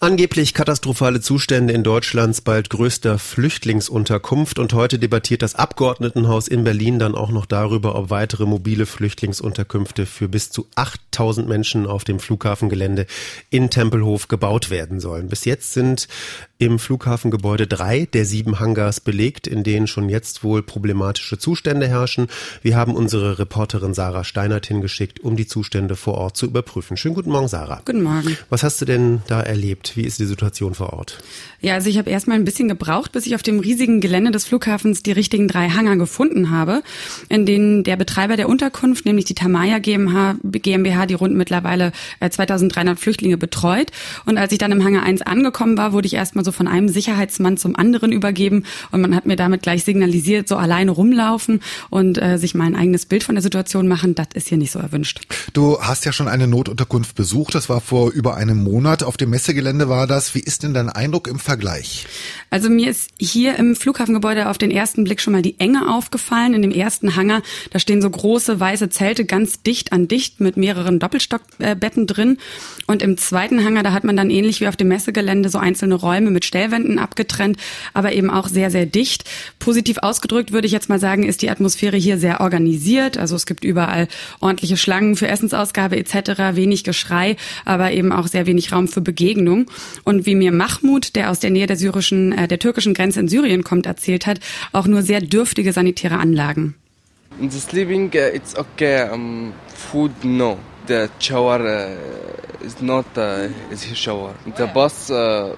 Angeblich katastrophale Zustände in Deutschlands bald größter Flüchtlingsunterkunft und heute debattiert das Abgeordnetenhaus in Berlin dann auch noch darüber, ob weitere mobile Flüchtlingsunterkünfte für bis zu 8.000 Menschen auf dem Flughafengelände in Tempelhof gebaut werden sollen. Bis jetzt sind im Flughafengebäude 3 der 7 Hangars belegt, in denen schon jetzt wohl problematische Zustände herrschen. Wir haben unsere Reporterin Sarah Steinert hingeschickt, um die Zustände vor Ort zu überprüfen. Schönen guten Morgen, Sarah. Guten Morgen. Was hast du denn da erlebt? Wie ist die Situation vor Ort? Ja, also ich habe erstmal ein bisschen gebraucht, bis ich auf dem riesigen Gelände des Flughafens die richtigen 3 Hangar gefunden habe, in denen der Betreiber der Unterkunft, nämlich die Tamaya GmbH, die rund mittlerweile 2300 Flüchtlinge betreut. Und als ich dann im Hangar 1 angekommen war, wurde ich erstmal so von einem Sicherheitsmann zum anderen übergeben und man hat mir damit gleich signalisiert, so alleine rumlaufen und sich mal ein eigenes Bild von der Situation machen, das ist hier nicht so erwünscht. Du hast ja schon eine Notunterkunft besucht, das war vor über einem Monat, auf dem Messegelände war das. Wie ist denn dein Eindruck im Vergleich? Also mir ist hier im Flughafengebäude auf den ersten Blick schon mal die Enge aufgefallen. In dem ersten Hangar, da stehen so große weiße Zelte ganz dicht an dicht mit mehreren Doppelstockbetten drin. Und im zweiten Hangar, da hat man dann ähnlich wie auf dem Messegelände so einzelne Räume mit Stellwänden abgetrennt, aber eben auch sehr, sehr dicht. Positiv ausgedrückt würde ich jetzt mal sagen, ist die Atmosphäre hier sehr organisiert. Also es gibt überall ordentliche Schlangen für Essensausgabe etc., wenig Geschrei, aber eben auch sehr wenig Raum für Begegnung. Und wie mir Mahmoud, der aus der Nähe der türkischen Grenze in Syrien kommt, erzählt hat, auch nur sehr dürftige sanitäre Anlagen. In the sleeping, it's okay. Food, no. The shower is not is here shower. The bus,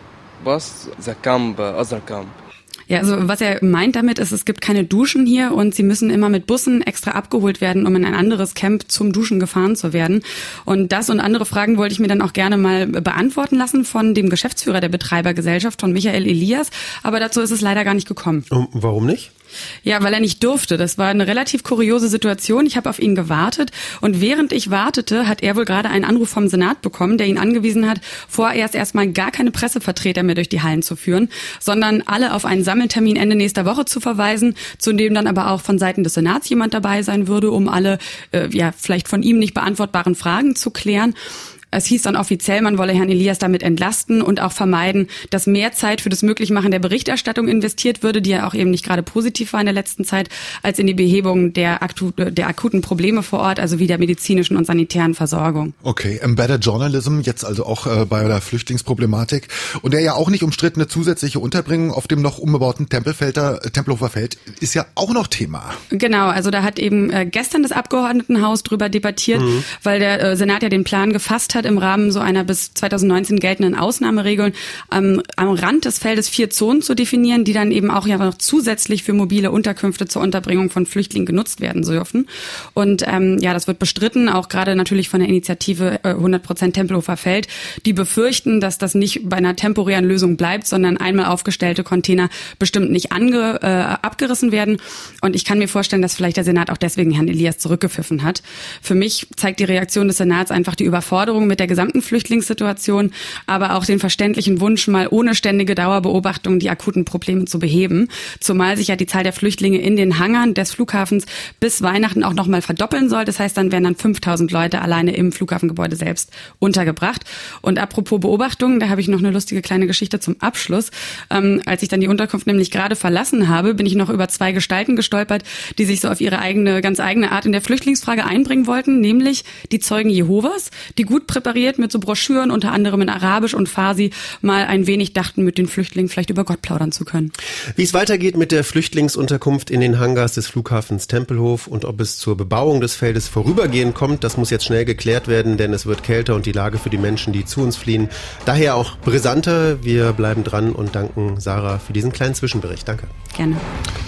the camp, other camp. Ja, also was er meint damit ist, es gibt keine Duschen hier und sie müssen immer mit Bussen extra abgeholt werden, um in ein anderes Camp zum Duschen gefahren zu werden. Und das und andere Fragen wollte ich mir dann auch gerne mal beantworten lassen von dem Geschäftsführer der Betreibergesellschaft, von Michael Elias. Aber dazu ist es leider gar nicht gekommen. Warum nicht? Ja, weil er nicht durfte. Das war eine relativ kuriose Situation. Ich habe auf ihn gewartet und während ich wartete, hat er wohl gerade einen Anruf vom Senat bekommen, der ihn angewiesen hat, vorerst erstmal gar keine Pressevertreter mehr durch die Hallen zu führen, sondern alle auf einen Sammeltermin Ende nächster Woche zu verweisen, zu dem dann aber auch von Seiten des Senats jemand dabei sein würde, um alle vielleicht von ihm nicht beantwortbaren Fragen zu klären. Es hieß dann offiziell, man wolle Herrn Elias damit entlasten und auch vermeiden, dass mehr Zeit für das Möglichmachen der Berichterstattung investiert würde, die ja auch eben nicht gerade positiv war in der letzten Zeit, als in die Behebung der akuten Probleme vor Ort, also wie der medizinischen und sanitären Versorgung. Okay, Embedded Journalism, jetzt also auch bei der Flüchtlingsproblematik. Und der ja auch nicht umstrittene zusätzliche Unterbringung auf dem noch umgebauten Tempelhofer Feld ist ja auch noch Thema. Genau, also da hat eben gestern das Abgeordnetenhaus drüber debattiert, weil der Senat ja den Plan gefasst hat, im Rahmen so einer bis 2019 geltenden Ausnahmeregeln am Rand des Feldes 4 Zonen zu definieren, die dann eben auch ja noch zusätzlich für mobile Unterkünfte zur Unterbringung von Flüchtlingen genutzt werden dürfen. Und das wird bestritten, auch gerade natürlich von der Initiative 100% Tempelhofer Feld, die befürchten, dass das nicht bei einer temporären Lösung bleibt, sondern einmal aufgestellte Container bestimmt nicht abgerissen werden. Und ich kann mir vorstellen, dass vielleicht der Senat auch deswegen Herrn Elias zurückgepfiffen hat. Für mich zeigt die Reaktion des Senats einfach die Überforderung mit der gesamten Flüchtlingssituation, aber auch den verständlichen Wunsch, mal ohne ständige Dauerbeobachtung die akuten Probleme zu beheben. Zumal sich ja die Zahl der Flüchtlinge in den Hangaren des Flughafens bis Weihnachten auch nochmal verdoppeln soll. Das heißt, dann wären dann 5.000 Leute alleine im Flughafengebäude selbst untergebracht. Und apropos Beobachtung, da habe ich noch eine lustige kleine Geschichte zum Abschluss. Als ich dann die Unterkunft nämlich gerade verlassen habe, bin ich noch über 2 Gestalten gestolpert, die sich so auf ihre ganz eigene Art in der Flüchtlingsfrage einbringen wollten, nämlich die Zeugen Jehovas, die gut präpariert mit so Broschüren, unter anderem in Arabisch und Farsi, mal ein wenig dachten, mit den Flüchtlingen vielleicht über Gott plaudern zu können. Wie es weitergeht mit der Flüchtlingsunterkunft in den Hangars des Flughafens Tempelhof und ob es zur Bebauung des Feldes vorübergehend kommt, das muss jetzt schnell geklärt werden, denn es wird kälter und die Lage für die Menschen, die zu uns fliehen, daher auch brisanter. Wir bleiben dran und danken Sarah für diesen kleinen Zwischenbericht. Danke. Gerne.